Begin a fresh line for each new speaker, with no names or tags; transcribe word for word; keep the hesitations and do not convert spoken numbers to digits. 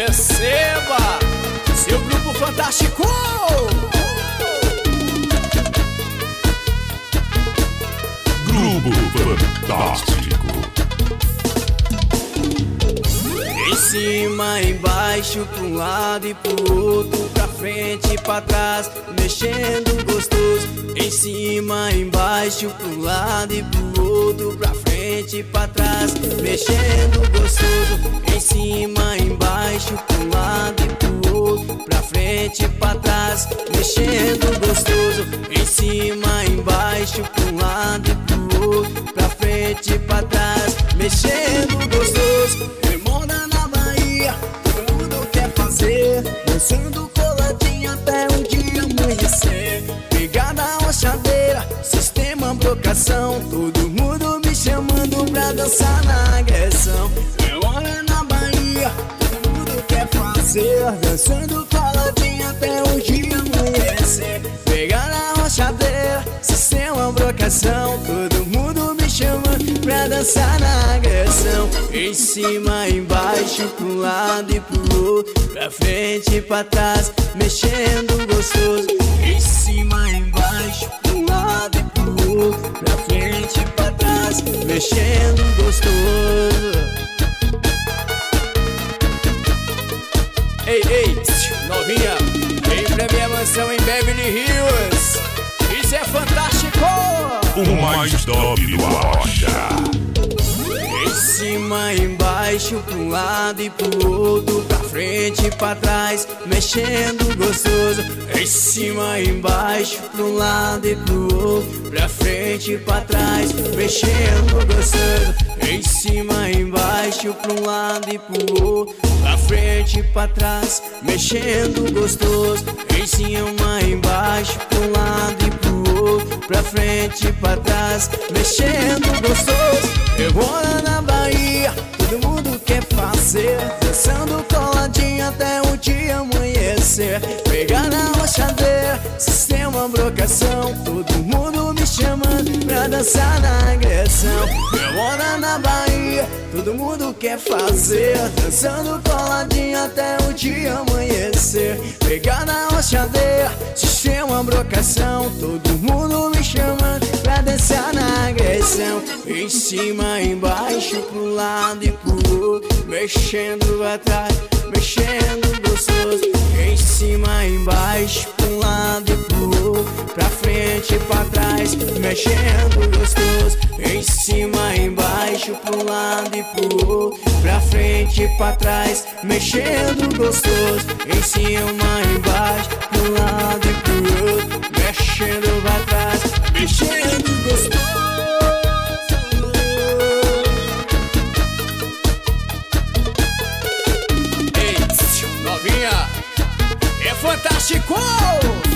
Receba seu grupo fantástico.
Grupo Fantástico.
Em cima, embaixo, pra um lado e pro outro, pra frente e pra trás, mexendo gostoso. Em cima, embaixo, pro lado e pro outro, pra frente e pra trás, mexendo gostoso. Em cima, embaixo, pro lado e pro outro, pra frente e pra trás, mexendo gostoso. Em cima, embaixo, pro lado e pro outro, pra frente e pra trás, mexendo gostoso. Remona na Bahia, todo mundo quer fazer, dançando coladinho até um dia amanhecer. Pegada rochadeira, sistema brocação, todo mundo me chamando pra dançar na agressão. Remona na Bahia, todo mundo quer fazer, dançando coladinho até um dia amanhecer. Pegada rochadeira, sistema brocação, todo mundo me chamando pra dançar na agressão. Em cima, embaixo, pro lado e pro outro, pra frente e pra trás, mexendo gostoso. Em cima, embaixo, pro lado e pro outro, pra frente e pra trás, mexendo gostoso. Ei, ei, novinha, vem pra minha mansão em Beverly Hills. Isso é fantástico!
O mais top do Arrocha.
Em cima, embaixo, pra um lado e pro outro, pra frente e pra trás, mexendo gostoso. Em cima, embaixo, pra um lado e pro outro, pra frente e pra trás, mexendo gostoso. Em cima, embaixo, pra um lado e pro outro, pra frente e pra trás, mexendo gostoso. Em cima, embaixo, pra um lado e pro outro, pra frente e pra trás, mexendo gostoso. Rebola na Bahia, todo mundo quer fazer, dançando coladinho até o dia amanhecer. Pegar na rochadeira, sistema brocação, todo mundo me chamando pra dançar na agressão. Rebola na Bahia, todo mundo quer fazer, dançando coladinho até o dia amanhecer. Pegar na rochadeira, sistema brocação, todo mundo me chamando pra dançar na agressão. Em cima, embaixo, pro lado e pro outro, mexendo atrás, mexendo gostoso. Em cima, embaixo, pro lado e pro outro, pra frente e pra trás, mexendo gostoso. Em cima, embaixo, pro lado e pro outro, pra frente e pra trás, mexendo gostoso. Em cima, embaixo, pro lado e pro outro, mexendo pra trás, mexendo gostoso. Ei, novinha, é fantástico!